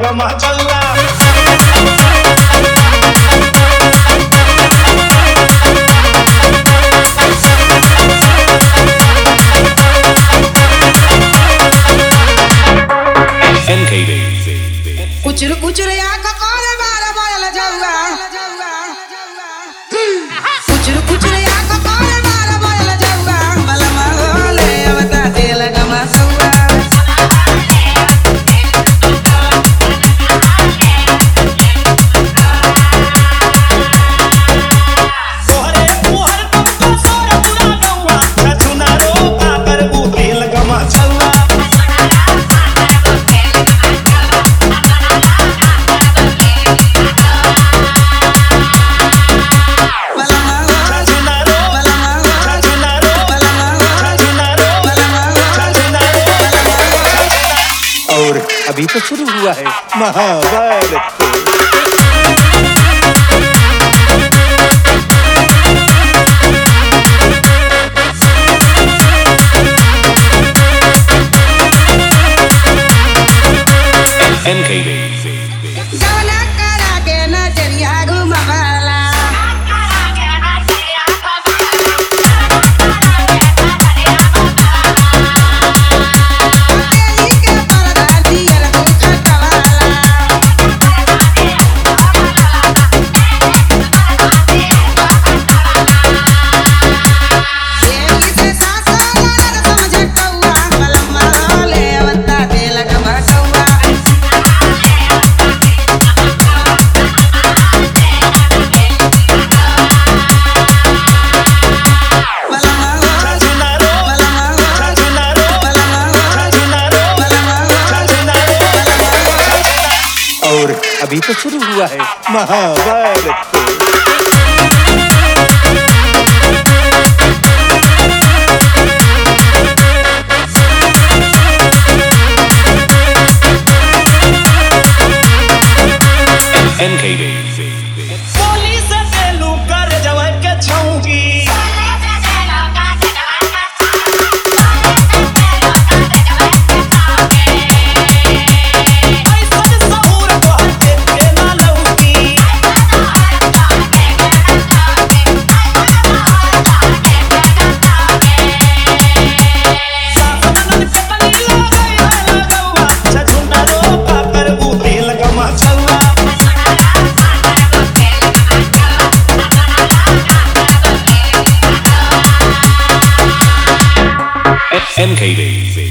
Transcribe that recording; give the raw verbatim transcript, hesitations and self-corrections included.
गमा चौआ कुचर कुचर आँख कोरे बार बोल जाऊगा कुचर कुचर आँख कोरे बार बोल जाऊगा बलमा होले बता दिल गमा सौआ तोहरे मुहर तुमको सोर पूरा गौआ छछुना रो पाकर उ दिल गमा चौआ और अभी तो शुरू हुआ है महाभारत। जवना करा के नजरिया घुमावाला अकेली के पर्दा दियल हो खटवाला देवी से सासो ननद समझ कौआ बलमा होले बता दिल गमा सौआ और अभी तो शुरू हुआ है महाभारत। पुलिस देलू कर जवा के छौकी ऐसन सहूर तोहर देखे ना लौकी सासनन पे तनी लगई है लगौआ छछुना रो पाकर उ दिल गमा चौआ M K D